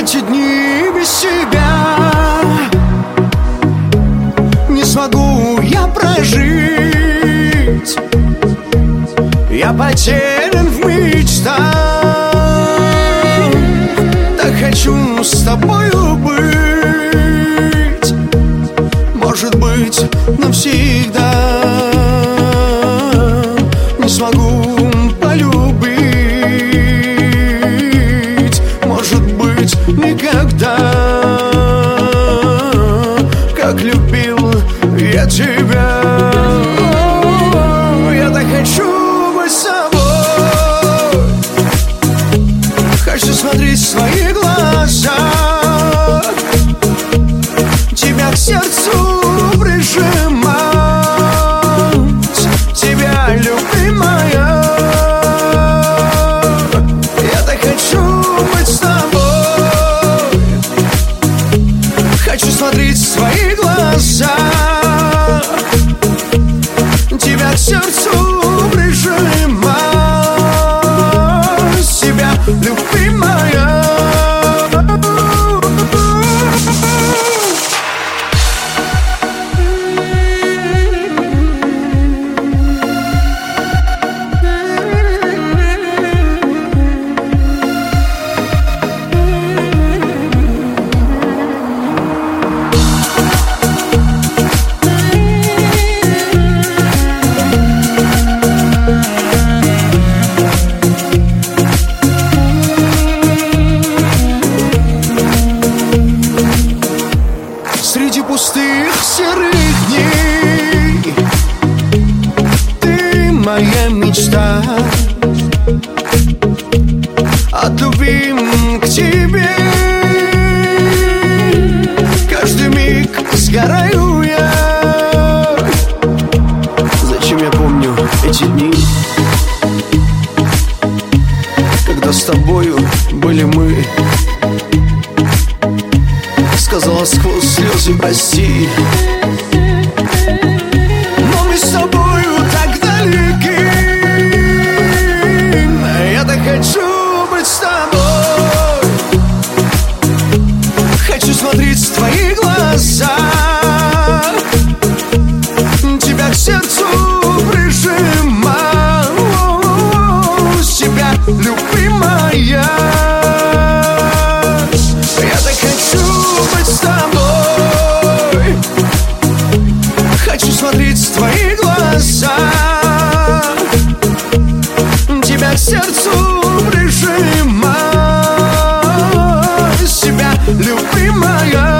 эти дни без тебя не смогу я прожить. Я потерян в мечтах, так хочу с тобою быть. Может быть, навсегда не смогу полюбить. Может быть, никогда, как любил я тебя. Я так хочу быть с тобой, хочу смотреть в свои глаза, тебя к сердцу прижимать, тебя, любимая. Я так хочу быть с тобой, хочу смотреть в свои глаза, тебя к сердцу прижимать, тебя, любимая. Среди пустых серых дней ты моя мечта. От любви к тебе каждый миг сгораю я. Зачем я помню эти дни, когда с тобою были мы? Сказала сквозь слезы прости, но мы с тобою так далеки. Я так хочу быть с тобой, хочу смотреть в твои глаза, тебя к сердцу прижимать, тебя, любимая. Я так хочу быть с тобой, хочу смотреть в твои глаза, тебя к сердцу прижимать, тебя, любимая.